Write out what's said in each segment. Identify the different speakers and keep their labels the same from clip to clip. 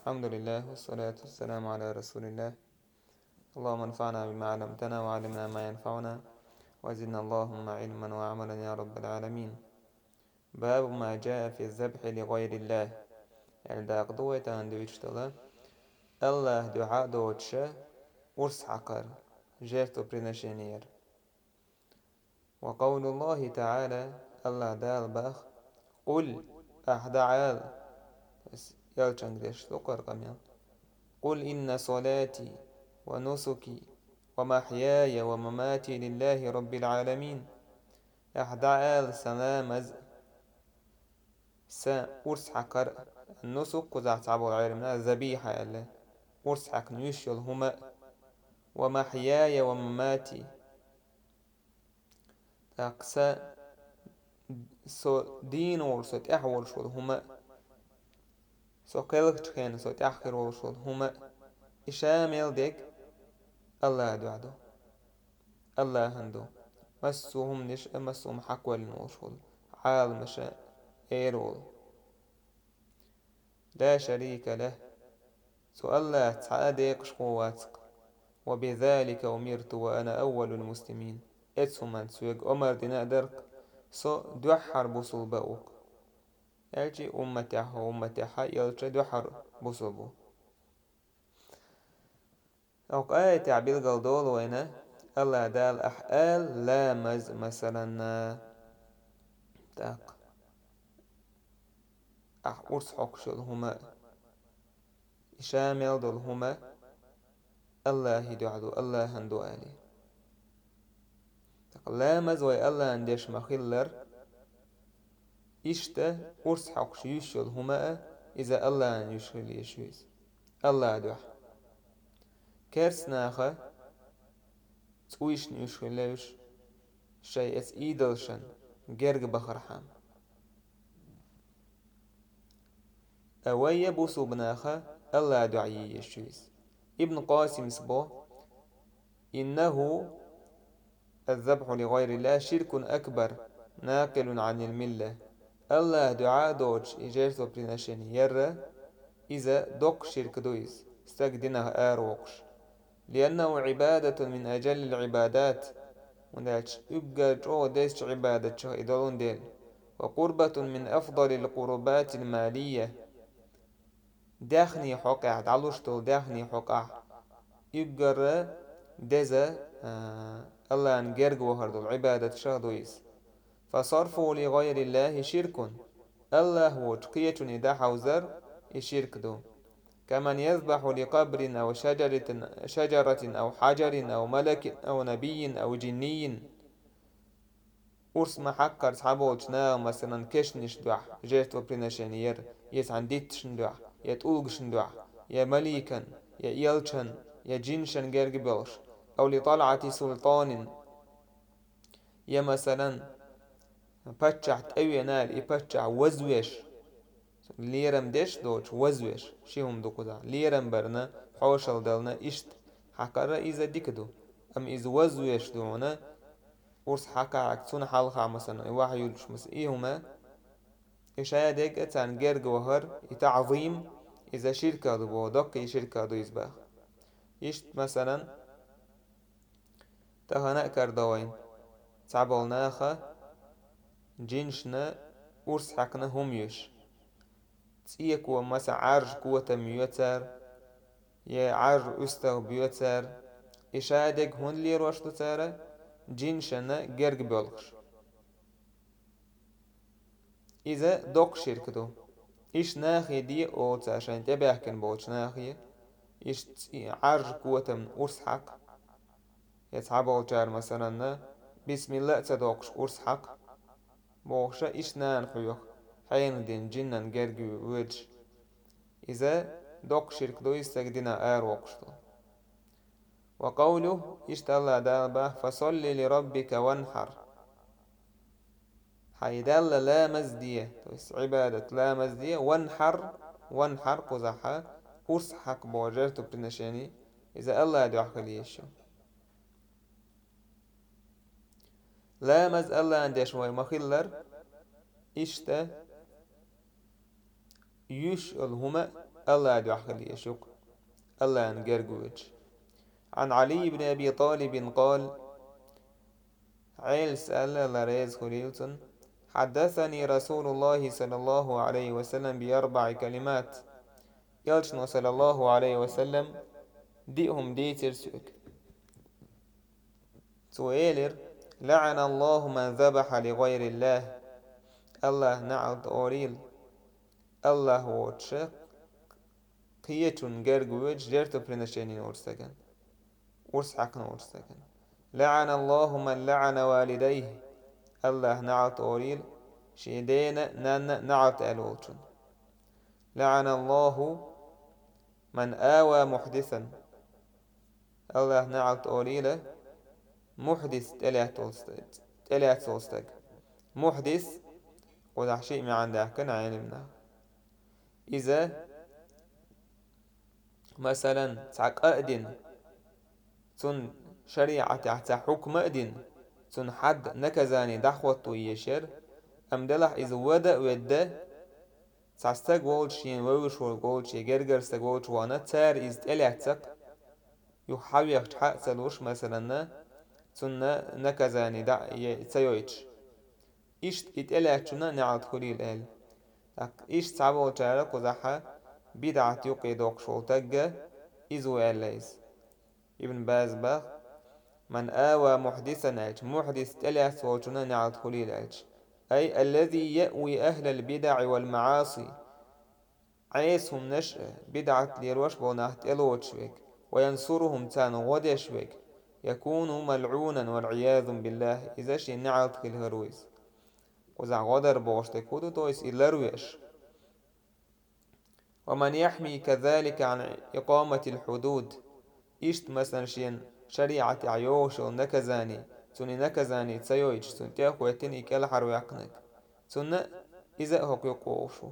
Speaker 1: الحمد لله والصلاة والسلام على رسول الله. اللهم انفعنا بما علمتنا وعلمنا ما ينفعنا وزدنا اللهم علما وعملا يا رب العالمين. باب ما جاء في الذبح لغير الله. يعني دا قضوة عند ويشتغل الله دعاء دوتشا ورس حقر جيرتو بريناشينير. وقول الله تعالى الله دال باخ قل أحدعال يلچنگ ديش تقر قميان قل إن صلاتي ونسكي ومحياي ومماتي لله رب العالمين. أحدعال سلامز أرس حقر النسك وزعت عبو العالمنا ذبيحة الله أرس حق نيشيل هما ومحياي ومماتي أقسى سو دين ورسو تأحول شول هما سو قلق تخين سو تأخر ورشول هما إشامل ديك الله دعدو الله هندو مسوهم نش مسوهم حقول نوشول عال مشاء إيرول لا شريك له سو الله تعاديق شقواتك وبذلك أمرت وأنا أول المسلمين إتسومان سويق أمر دينا درك سو دوحر بوصل بأوك يلجي أمتها يلجي دوحر بوصل بو أوك آية تعبير قلدول وينه الله دال أحقال لا مثلا تاق أرس حقشل هما شامل دول هما الله دعدو الله هندو آلي لا مزوي الله عنديش مخلر إشتا أرس حقش يشل هما إذا الله عن يشل يشويز الله دح كرس ناخا تويش نيشلوش شيء اس إيدلشن جرق بخرحام أوي بوسو بناخا الله دعي يشويز ابن قاسم سبو إنه الذبح لغير الله شرك أكبر ناقل عن الملة. الله دعاء دوش إجارتو بريناشين يرى إذا دوك شرك دويز استقدنها آروكش لأنه عبادة من أجل العبادات ونالش يبقى جو ديش عبادة شو إدلون ديل وقربة من أفضل القربات المالية داخني حقع دعلوشتو داخني حقع يبقى ديزا الله نجرج وهردو عبادة شهدويس فصرفه لغير الله شرك. الله هو تقية نداح وزر الشرك دو كمن يذبح لقبر أو شجرة أو حجر أو ملك أو نبي أو جني أرس محكر صحابو جنا مثلا كشنش دوح جيت وبريناشينير يس عنديت شندوح يتوق شندوح يا مليكا يا يلشن يا جنشن جرج بوش أو لطلعة سلطان يا مثلا بتشع تأوي نال يبتشع وزويش ليرم ديش دوش وزويش شيهم دوكودا ليرم برنا حوشل دلنا إشت حكرا إذا ديكدو أم إذا وزويش دونا ورس حكا عكسون حالخا مثلا واحد يلش مثلا إيهما إشايا ديك أتان غير جوهر يتعظيم إذا شركة دو دق شركة دو يزباخ إشت مثلا تهنا كردوين تعبولناخا جنشنا ورس حكنا هم يش تسيك ومسا عرج قوة ميوتر يا عرج أستغ بيوتر إشادك هون لي روشتو تارا جنشنا جرق بيولخش إذا دوق شركتو إيش ناخي دي أو عشان تبعكن بوش ناخي إيش عرج قوة من أرس حق يتعبو جار مثلا بسم الله تدوقش أرس حق بوشا إيش نان حيوخ حين دين جنن جرقي ويدش إذا دوق شرك دو يستخدنا وقشتو. وقوله اشتغل دالبه فصل لربك وانحر حيدل لا مزدية عبادة لا مزدية وانحر قزحة أرس حق بوجرتو برنشاني إذا الله دو أحكاليشو لا مز الله عنديش مخلر إشتا يش الهما الله دعخلي شق الله أنجرجوج. عن علي بن أبي طالب قال عيل سأل لريز خليلتن حدثني رسول الله صلى الله عليه وسلم بأربع كلمات يلشن صلى الله عليه وسلم ديهم ديتر سوك سويلر لعن الله من ذبح لغير الله الله نعت أوريل الله واتشق قيتون جرجوج جرتو برنشينين ورسكن ورسحقن ورسكن لعن الله من لعن والديه الله نعت أوريل شيدين نعت ألوتون لعن الله من آوى محدثا الله نعت أوريل محدث تلات تولستك محدث وده شيء ما عنده كان علمنا إذا مثلا تعق أدن تن شريعة تحت حكم أدن تن حد نكزاني دحوة ويشر أم دلح إذا ودا تعستق والشين ووش والشي جرجر استقولش وانا تار إذ تلاتك يحاول حق سلوش مثلا تن نكزاني تيويتش إيش إتلاتشنا نعد خليل أهل إيش تعبوا تعرق وزحا بدعة يقيدوك شولتك إزو أليس ابن باز باخ من آوى محدثا ألج محدث تلات وجنا نعد خليل ألج أي الذي يأوي أهل البدع والمعاصي عيسهم نشأ بدعة ليروش بوناحت إلوتشوك وينصرهم تان غدشوك يكون ملعونا والعياذ بالله إذا شي نعد خل هرويس وزع غدر بوشتك ودو تويس إلرويش ومن يحمي كذلك عن إقامة الحدود إشت مثلا شين شريعة عيوش ونكزاني توني نكزاني تسيويش تون تيخو يتني كالحر ويقنك تون إذا هو يقوشو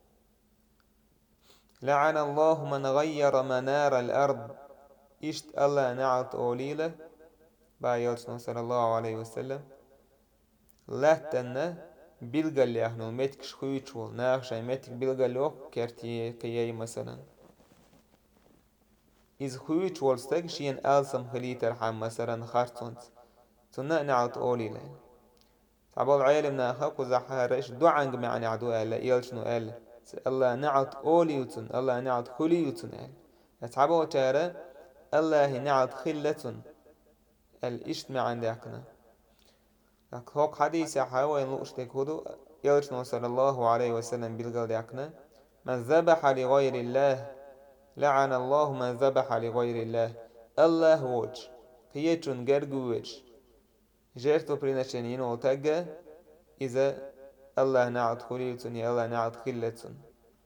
Speaker 1: لعن الله من غير منار الأرض إشت الله نعت أوليله بايوتنا صلى الله عليه وسلم لا تنه بيلغل يحنو ميتك شخويتشول ناخشاي ميتك بيلغلوك كرتي قياي مثلا إذ خويتشول ستك شين ألسم خليتر حام مثلا خارتونت تنا نعط أولي لين تعبال عالم ناخاك وزحارش دعانق معني عدو ألا إيالشنو ألا الله نعط أولي يتن الله نعط خلي يتن ألا تعبال تارا الله نعط خلتن الإشت معن داقنا هوك حديث حاوى ينلقشتك هدو يلشنو صلى الله عليه وسلم بالقل داقنا من ذبح لغير الله لعن الله من ذبح لغير الله الله وجه قيتون قرقوج جرتو برينشنين وتقى إذا الله نعد خليلتون يا الله نعد خلتون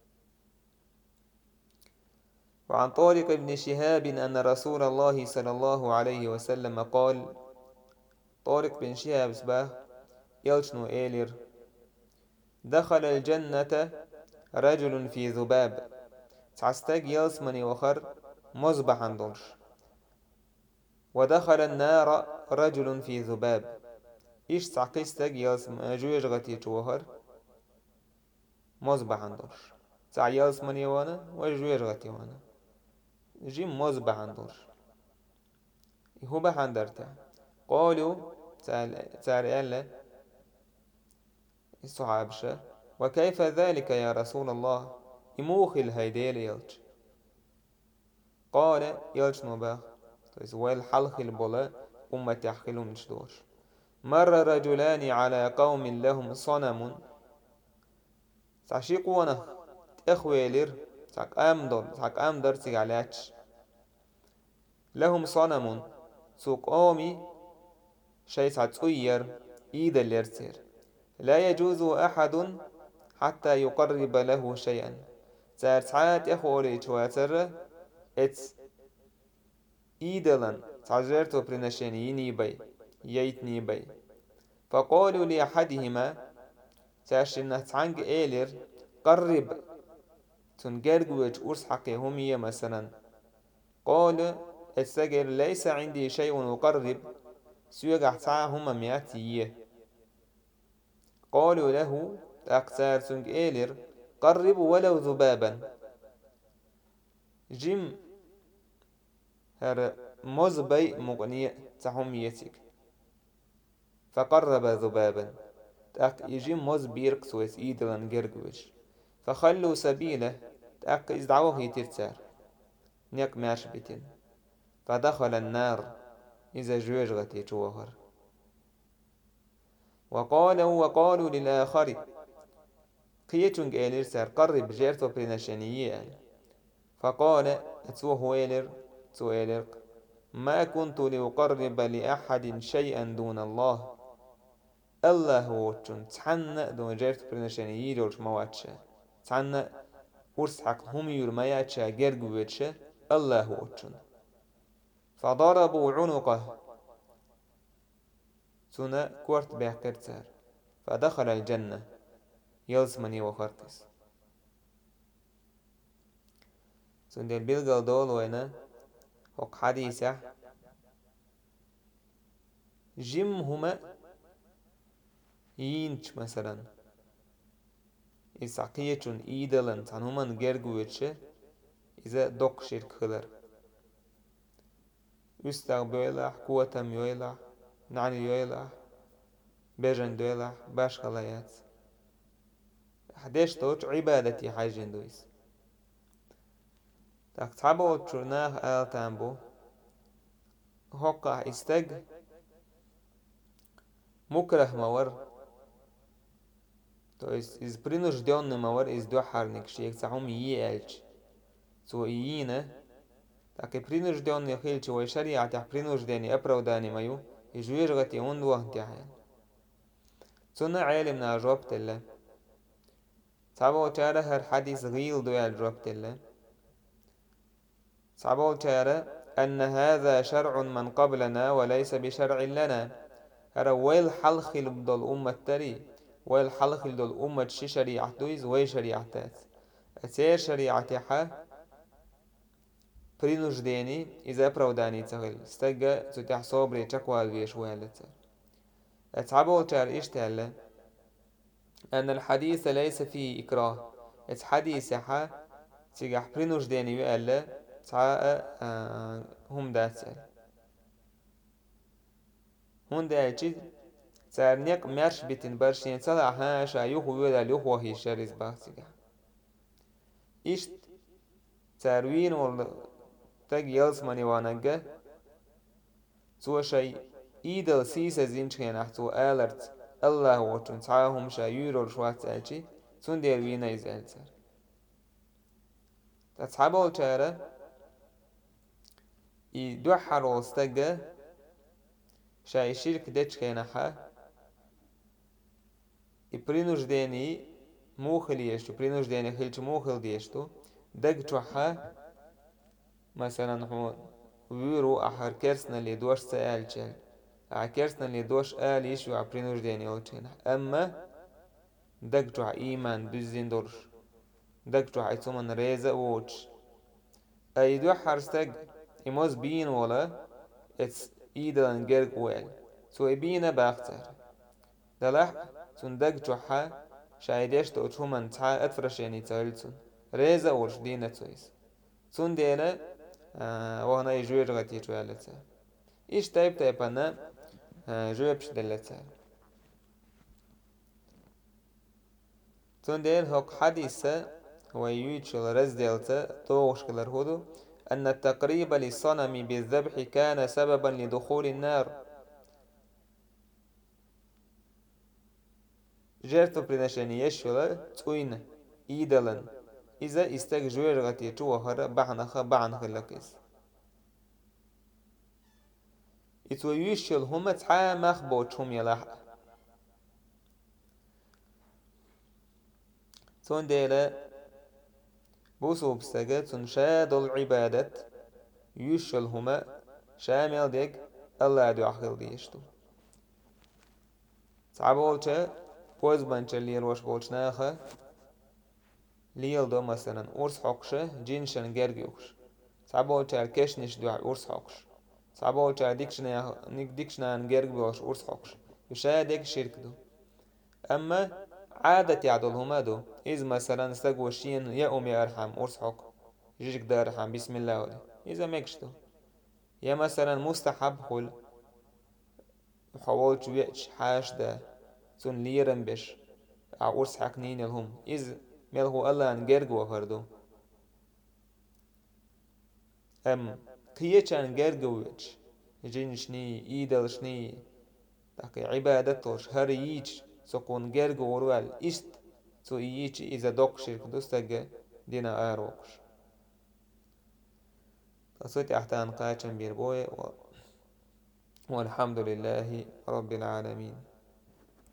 Speaker 1: وعن طارق بن شهاب أن رسول الله صلى الله عليه وسلم قال طارق بن شهاب سباه يلشنو إيلير دخل الجنة رجل في ذباب تعستق يلسمني وخر مصبح عندوش ودخل النار رجل في ذباب إيش تعقيستق يلسم جويش غتي توهر مصبح عندوش تع يلسمني وانا وجويش غتي وانا جيم مصبح عندوش هو بحندرته قالوا تعالى الصحابة وكيف ذلك يا رسول الله إموخل هيديل يلج قال يلج نباخ ويل حلخ البلاء تحخلوا مجدوش مر رجلان على قوم لهم صنم تعشيقوا ونخ تأخويلر تعق أمدر تيغالاتش لهم صنم سوق أومي شيء تعطير إيد اليرتير لا يجوز أحد حتى يقرب له شيئا ساعات أخوري تواتر إتس إيدلن تعجرتو برنشيني بي ييتني بي فقالوا لأحدهما تاشرنا تعنق إيلر قرب تنقرقوج أرس حقهم مثلا قال السجر ليس عندي شيء أقرب سيقع تعاهما مئاتية قالوا له أكثر سنج إيلر قرب ولو ذبابا جيم هر مزبي مغني تهم يتيك فقرب ذبابا تاق يجي مز بيرق سويس إيدلن جرجوش فخلوا سبيله تاق إزدعوه يترتار نيق ماش بيتين فدخل النار إذا جوجغتي جوهر وقالوا للآخر قيتون إيلر سار قرب جيرتو بريناشينيين فقال اتسوه إيلر ما كنت لأقرب لأحد شيئا دون الله الله هو تحنى دون جيرتو بريناشينيين جورج مواتشا تحنى ورس حق هم يرمياتشا جرجوتشا الله هو فضربوا عنقه سنة كورت بيحكرتار فدخل الجنة يلزمني وخرتس سندل بيلغل دول وينا حق حديثة جيم هما ينش مثلا إساقية إيدلن تان هما نجرغوتش إذا دوق شرك خلر يستغبيلح قوتم يويلح نعني يويلح بيجن دويلح باش خلايات حديش توش عبادتي حاجين دويس تاك تعبو تشورناه آل تامبو هوقع استج مكره مور تو إز برينوش ديون مور إز دو حرنك شيك تاهم ييالج تو يينا تاك برينوش ديون يخيلش ويشريع تاك برينوش ديني أبرو داني مايو يجوير غتي وندوه تاعين تونا عالمنا جوابت الله تعبو تاره هر حديث غيل دوال جوابت الله تعبو تاره أن هذا شرع من قبلنا وليس بشرع لنا هر ويل حلخل بدل أمة تري ويل حلخل بدل أمة شي شريعة دويز وي شريعتات أتير شريعة حا برينوش ديني إذا بروداني تغل استجا تتح صبري تقوال بيش والتر أتعبو تار إيش تالا أن الحديث ليس فيه إكراه الحديث حا تيجح برينوش ديني وقال تعاء هم داتسل هون داتشي تارنيق مرش بيتن برشين صلاح هاشا يوهو ولا يوهو هي شاريز باختيجا إيش تاروين ولا تاج يلزمني وانجا تو شيء إيدل سيسا زينشين أحتو آلرت الله وطن تعاهم شا يورو شوات تاجي تون دير وينا يزالتر تتحبو تارا دو حرو استجا شاي شرك ديتش كينحا برينوش ديني موخل يشتو برينوش ديني خلش موخل ديشتو دق توحا مثلا هو ويرو أحر كرسنا اللي دوش سأل شل كرسنا اللي دوش آل يشو عبرينوش ديني أوتشين أما دق توح إيمان بزين دورش دق توح يتومن ريزة ووتش أي دو حرستق إموز بين ولا اتس إيدلن جرق ويل سو إبينا باختر دلح تون دق توحا شايدش توتشومن تا أتفرشيني تالتون ريزة ووتش دينة تويس تون دينا وهنا يجوير غتي توالتا إيش تايب أنا جوابش دلتا تون دين هوك حديثة ويوتشل رز دلتا توغش كلر هدو أن التقريب للصنم بالذبح كان سببا لدخول النار جرتو بريناشاني يشولا توين إيدلن إذا استاق جوير غتي توهر بعنخ لكيس إتو يوشل هما تحامخ بوتشهم يلاح تون ديلا بوسو بساقة تون شاد العبادة يوشل هما شامل ديك الله دو أخيل ديشتو تعبولتا بوز بانشا ليل وش بولشناخا ليل دو مثلا أورس حقشة جينشن جرجوش تعبولتا الكشنش دو أورس حقش تعبولتا ديكشنا نجرج بوش أورس حقش يشا ديك شرك دو أما عادة يعدل هما دو إذ مثلا استقوشين يا أرحم أورس حق جيك دارح عن بسم الله ودي إذا مكشتو يا مثلا مستحب خل حوالت ويتش حاش ده تون ليرن بش عورس حقنين لهم إذ ملهو الله أن جرجو هردو أم كيتش أن جرجوش جنشني إيدلشني تاكي عبادتوش هريج سكون جرجو ورول إست تو إيش إذا دوكشير كدوستج دينا آروكش تصويت أحتان قاچن بيربوي والحمد لله رب العالمين.